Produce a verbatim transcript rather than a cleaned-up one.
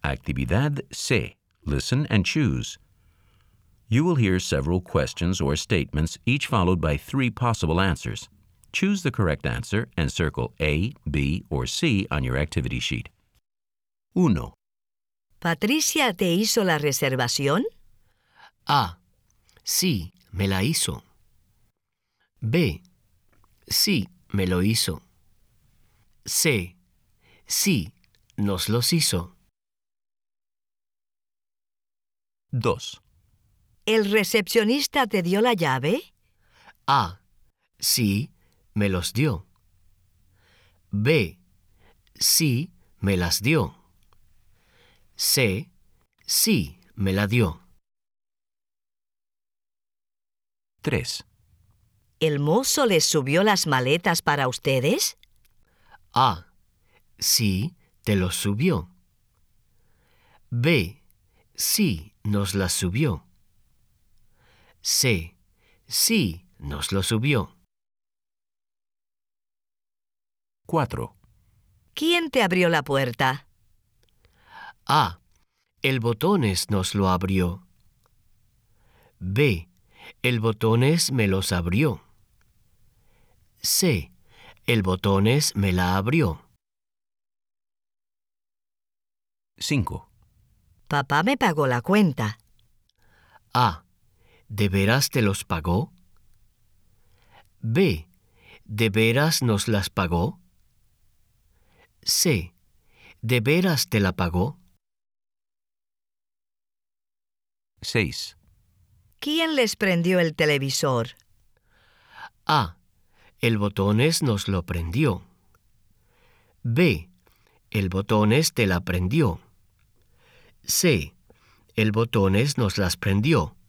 Actividad C. Listen and choose. You will hear several questions or statements, each followed by three possible answers. Choose the correct answer and circle A, B, or C on your activity sheet. uno. ¿Patricia te hizo la reservación? A. Sí, me la hizo. B. Sí, me lo hizo. C. Sí, nos los hizo. dos. ¿El recepcionista te dio la llave? A. Sí, me los dio. B. Sí, me las dio. C. Sí, me la dio. tres. ¿El mozo les subió las maletas para ustedes? A. Sí, te los subió. B. Sí, nos las subió. C. Sí, nos lo subió. cuatro. ¿Quién te abrió la puerta? A. El botones nos lo abrió. B. El botones me los abrió. C. El botones me la abrió. cinco. Papá me pagó la cuenta. A. ¿De veras te los pagó? B. ¿De veras nos las pagó? C. ¿De veras te la pagó? seis. ¿Quién les prendió el televisor? A. El botones nos lo prendió. B. El botones te la prendió. C. El botones nos las prendió.